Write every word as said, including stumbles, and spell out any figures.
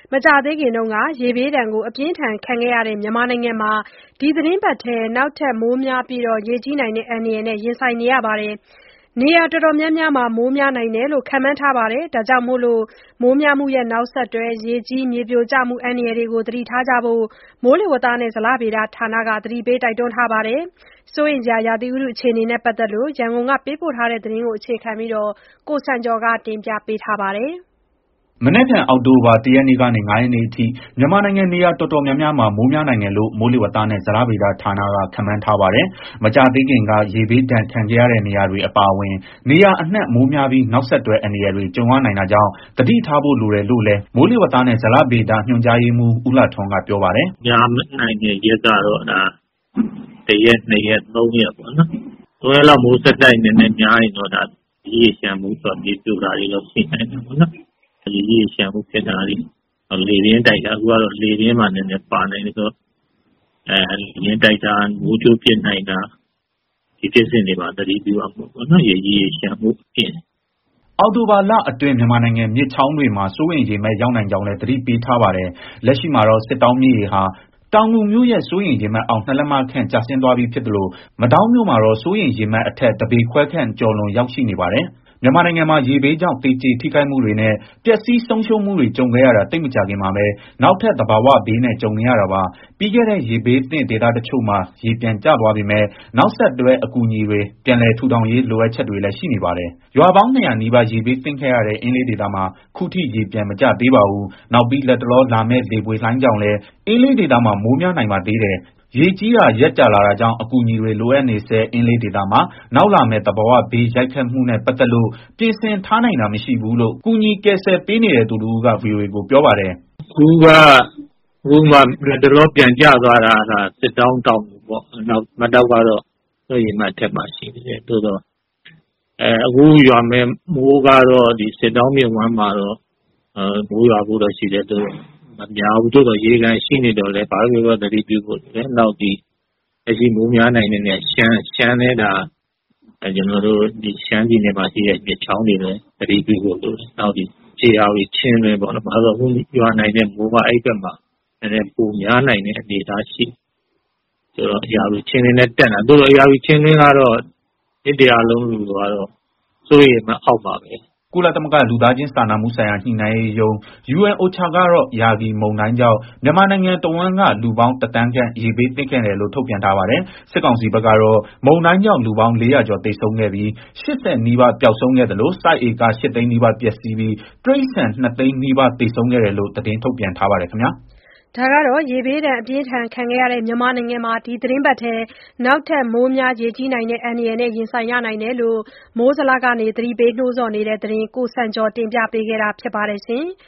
မကြာသေးခင်ကရေဘေးဒဏ်အပြင်းအထန်ခံခဲ့ရတဲ့မြန်မာနိုင်ငံမှာဒီသီတင်းပတ်ထဲ နောက်ထပ်မိုးများပြီးရေကြီးနိုင်တဲ့အန္တရာယ်နဲ့ရင်ဆိုင်နေရပါတယ်။ နေရာတော်တော်များများမှာမိုးများနိုင်တယ်လို့ခန့်မှန်းထားတာကြောင့် မိုးများမှုရဲ့နောက်ဆက်တွဲ ရေကြီးမြေပြိုကျမှုအန္တရာယ်တွေကိုသတိထားကြဖို့ မိုးလေဝသနဲ့ဇလဗေဒဌာနက သတိပေးတိုက်တွန်းထားပါတယ်။ စိုးရိမ်စရာရာသီဥတုအခြေအနေနဲ့ပတ်သက်လို့ ရန်ကုန်ကပေးပို့တဲ့သတင်းကိုအခြေခံပြီး ကိုစံကျော်ကတင်ပြထားပါတယ်။မနက်ဖြန်အောက်တိုဘာလ ၁ရက်နေ့ကနေ ၅ရက်နေ့အထိ မြန်မာနိုင်ငံနေရာတော်တော်များများမှာ မိုးများနိုင်တယ်လို့ မိုးလေဝသနဲ့ ဇလဗေဒဌာနက ခန့်မှန်းထားပါတယ်။ မကြာသေးခင်က ရေဘေးဒဏ်ခံခဲ့ရတဲ့နေရာတွေအပါအဝင် နေရာအနှံ့မိုးများပြီး နောက်ဆက်တွဲအန္တရာယ်တွေ ကြုံရနိုင်တာကြောင့် သတိထားဖို့လိုတယ်လို့လည်း မိုးလေဝသနဲ့ ဇလဗေဒညွှန်ကြားရေးမှူး ဦးလှထွန်းကပြောပါတယ်။ "များနိုင်တဲ့ရက်ကတော့ တရက်၊နှစ်ရက်၊သုံးရက်ပေါ့နော်။ သုံးရက်လောက်မိုးဆက်တိုက်နည်းနည်းများရင်တော့ မြစ်ရေလျှံမှု၊ မြေပြိုတာတွေတော့ရှိနိုင်တာပေါ့နော်။ မြစ်ရေလျှံမှုဖြစ်တာတွေ၊ လေပြင်းတိုက်တာ အခုကတော့လေပြင်းပါနည်းနည်းပါနိုင်တယ်ဆိုတော့ လေပြင်းတိုက်တာ၊ မိုးကြိုးပစ်နိုင်တာ ဒီဖြစ်စဉ်တွေပါသတိပြုရမှာပေါ့နော်။ ရေကြီးရေလျှံမှုအပြင်အောက်တိုဘာလအတွင်း မြန်မာနိုင်ငံမြစ်ချောင်းတွေမှာ စိုးရိမ်ရေမှတ်ရောက်နိုင်ကြောင်းလည်း သတိပေးထားပါတယ်။ လက်ရှိမှာတော့ စစ်တောင်းမြစ်ရေဟာ တောင်ငူမြို့ရဲ့စိုးရိမ်ရေမှတ်အောက် ၂ လက်မခန့်ကျဆင်းသွားပြီဖြစ်သလို မဒေါင်းမြို့မှာတော့ စိုးရိမ်ရေမှတ်အထက် တပေခွဲခန့်ကျော်လွန်ရောက်ရှိနေပါတယ်။ မြန်မာနိုင်ငံမှာ ရေဘေးကြောင့် သေကျေထိခိုက်မှုတွေနဲ့ ပျက်စီးဆုံးရှုံးမှုတွေကြုံခဲ့ရတာ သိပ်မကြာခင်မှာပဲ နောက်ထပ် သဘာဝဘေးနဲ့ ကြုံနေရတာပါ။ ပြီးခဲ့တဲ့ ရေဘေးသင့်ဒေသတချို့မှာ ရေပြန်ကျသွားပေမဲ့ နောက်ဆက်တွဲအကူအညီတွေ ပြန်လည်ထူထောင်ရေးလိုအပ်ချက်တွေလည်းရှိနေပါတယ်။ ရွာပေါင်း ၂၀၀ နီးပါး ရေဘေးသင့်ခဲ့ရတဲ့ အင်းလေးဒေသမှာ ခုထိရေပြန်မကျသေးပါဘူး။ နောက်ပြီးလတ်တလောလာမယ့် လေပွေလှိုင်းကြောင့်လည်း အင်းလေးဒေသမှာ မိုးများနိုင်ပါသေးတယ်။ ရေကြီးတာရက်ကြာလာတာကြောင့် အကူအညီတွေလိုအပ်နေဆဲ အင်းလေးဒေသမှာ နောက်လာမယ့် သဘာဝဘေးရိုက်ခတ်မှုနဲ့ပတ်သက်လို့ ပြင်ဆင်ထားနိုင်တာမရှိဘူးလို့ ကူညီကယ်ဆယ်ပေးနေတဲ့သူတဦးက ဗွီအိုအေကိုပြောပါတယ်။ "အခုက လတ်တလောပြန်ကျသွားတာက စစ်တောင်း၊ တောင်ငူပေါ့။ မဒေါက်ကတော့ စိုးရိမ်ရေမှတ်အထက်မှာရှိသေးတယ်။ သို့သော်အခုရွာမယ့်မိုးကတော့ စစ်တောင်းမြစ်ဝှမ်းမှာတော့ မိုးရွာဖို့တော့ရှိတယ်။ မများဘူး။ သို့သော်ရေခံရှိနေတော့လည်း ဘာပဲပြောပြောသတိပြုဖို့လိုတယ်။ နောက်လက်ရှိမိုးများနိုင်တဲ့နေရာ ရှမ်းလည်းရှမ်းပြည်နယ်မှာရှိတဲ့မြစ်ချောင်းတွေလည်းသတိပြုဖို့လိုတယ်။ နောက်ဧရာဝတီ၊ ချင်းတွင်းပေါ့နော်။ ဘာလို့လဲဆိုတော့ အခုရွာနိုင်တဲ့မိုးက အဲဒီဘက်မှာနည်းနည်းပိုများနိုင်တဲ့အနေအထားရှိတယ်။ ဆိုတော့ဧရာဝတီ၊ ချင်းတွင်းလည်းတက်နိုင်တယ်။ သို့သော်ဧရာဝတီ၊ ချင်းတွင်းကတော့ မြစ်တရွာလုံးလိုလိုကတော့ စိုးရိမ်ရေမှတ်အောက်ပါပဲ။ " ကုလသမဂ္ဂ လူသားချင်းစာနာမှုဆိုင်ရာညှိနှိုင်းရေးရုံး (UNOCHA) ကတော့ ယာဂီမုန်တိုင်းကြောင့် မြန်မာနိုင်ငံတဝန်းက လူပေါင်း တသန်းခန့် ရေဘေးသင့်ခဲ့တယ်လို့ ထုတ်ပြန်ထားပါတယ်။ စစ်ကောင်စီဘက်ကတော့ မုန်တိုင်းကြောင့် လူပေါင်း လေးရာကျော်သေဆုံးခဲ့ပြီး ၈၀ နီးပါးပျောက်ဆုံးခဲ့သလို စိုက်ဧက ရှစ်သိန်းနီးပါးပျက်စီးပြီး တိရစ္ဆာန် နှစ်သိန်းနီးပါးသေဆုံးခဲ့တယ်လို့ သတင်းထုတ်ပြန်ထားပါတယ်ခင်ဗျာ။ရေဘေးဒဏ်အပြင်းအထန်ခံခဲ့ရတဲ့မြန်မာနိုင်ငံမှာ ဒီသီတင်းပတ်ထဲ နောက်ထပ်မိုးများရေကြီးနိုင်တဲ့အန္တရာယ်နဲ့ရင်ဆိုင်ရနိုင်တယ်လို့ မိုးဇလက သတိပေးနှိုးဆော်နေတဲ့သတင်းကို ကိုစံကျော်ကတင်ပြပေးထားပါတယ်။